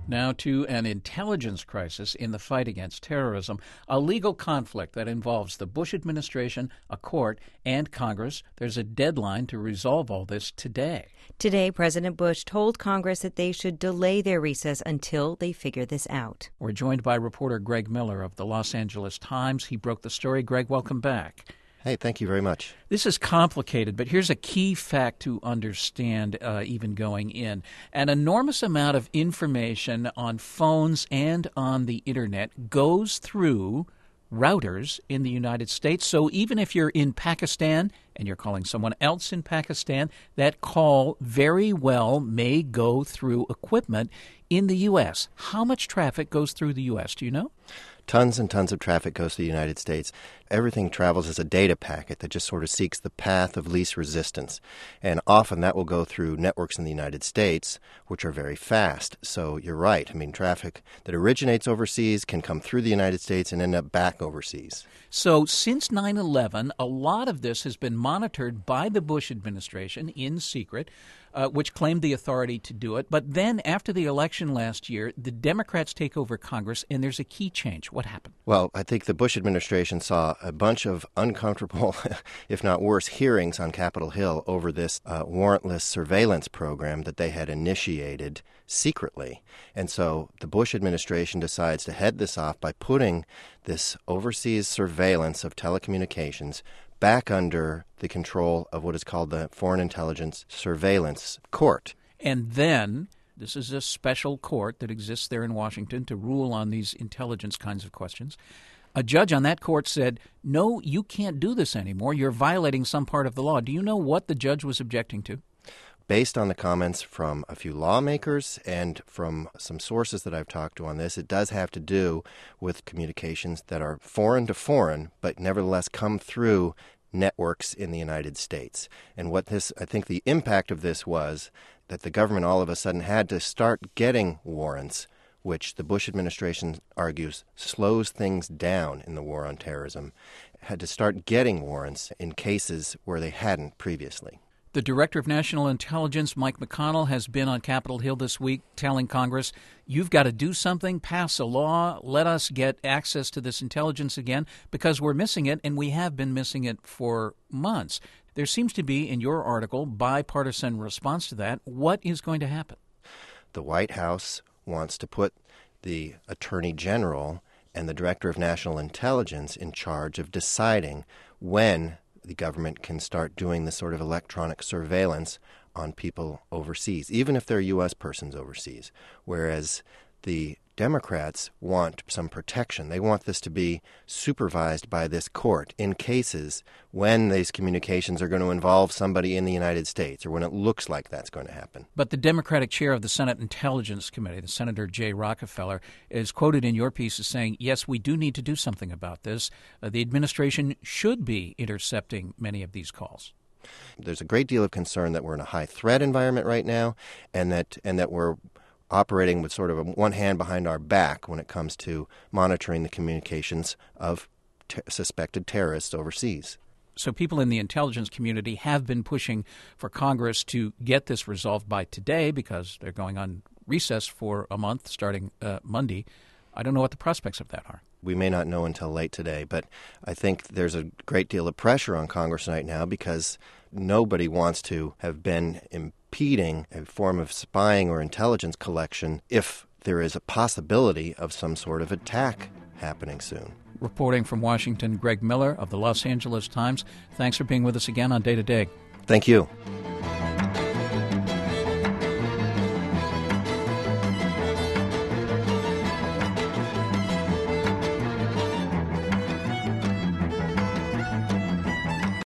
Now to an intelligence crisis in the fight against terrorism, a legal conflict that involves the Bush administration, a court, and Congress. There's a deadline to resolve all this today. Today, President Bush told Congress that they should delay their recess until they figure this out. We're joined by reporter Greg Miller of the Los Angeles Times. He broke the story. Greg, welcome back. Hey, thank you very much. This is complicated, but here's a key fact to understand even going in. An enormous amount of information on phones and on the Internet goes through routers in the United States. So even if you're in Pakistan and you're calling someone else in Pakistan, that call very well may go through equipment in the U.S. How much traffic goes through the U.S., do you know? Tons and tons of traffic goes to the United States. Everything travels as a data packet that just sort of seeks the path of least resistance. And often that will go through networks in the United States, which are very fast. So you're right. I mean, traffic that originates overseas can come through the United States and end up back overseas. So since 9/11, a lot of this has been monitored by the Bush administration in secret, which claimed the authority to do it. But then after the election last year, the Democrats take over Congress, and there's a key change. What happened? Well, I think the Bush administration saw a bunch of uncomfortable, if not worse, hearings on Capitol Hill over this warrantless surveillance program that they had initiated secretly. And so the Bush administration decides to head this off by putting this overseas surveillance of telecommunications back under the control of what is called the Foreign Intelligence Surveillance Court. And then this is a special court that exists there in Washington to rule on these intelligence kinds of questions. A judge on that court said, no, you can't do this anymore. You're violating some part of the law. Do you know what the judge was objecting to? Based on the comments from a few lawmakers and from some sources that I've talked to on this, it does have to do with communications that are foreign to foreign, but nevertheless come through networks in the United States. And what this, I think the impact of this was that the government all of a sudden had to start getting warrants, which the Bush administration argues slows things down in the war on terrorism, had to start getting warrants in cases where they hadn't previously. The Director of National Intelligence, Mike McConnell, has been on Capitol Hill this week telling Congress, you've got to do something, pass a law, let us get access to this intelligence again, because we're missing it, and we have been missing it for months. There seems to be, in your article, bipartisan response to that. What is going to happen? The White House wants to put the Attorney General and the Director of National Intelligence in charge of deciding when the government can start doing this sort of electronic surveillance on people overseas, even if they're U.S. persons overseas, whereas the Democrats want some protection. They want this to be supervised by this court in cases when these communications are going to involve somebody in the United States or when it looks like that's going to happen. But the Democratic chair of the Senate Intelligence Committee, the Senator Jay Rockefeller, is quoted in your piece as saying, yes, we do need to do something about this. The administration should be intercepting many of these calls. There's a great deal of concern that we're in a high threat environment right now and that we're operating with sort of one hand behind our back when it comes to monitoring the communications of suspected terrorists overseas. So people in the intelligence community have been pushing for Congress to get this resolved by today because they're going on recess for a month starting Monday. I don't know what the prospects of that are. We may not know until late today, but I think there's a great deal of pressure on Congress right now because nobody wants to have been impeding a form of spying or intelligence collection if there is a possibility of some sort of attack happening soon. Reporting from Washington, Greg Miller of the Los Angeles Times. Thanks for being with us again on Day to Day. Thank you.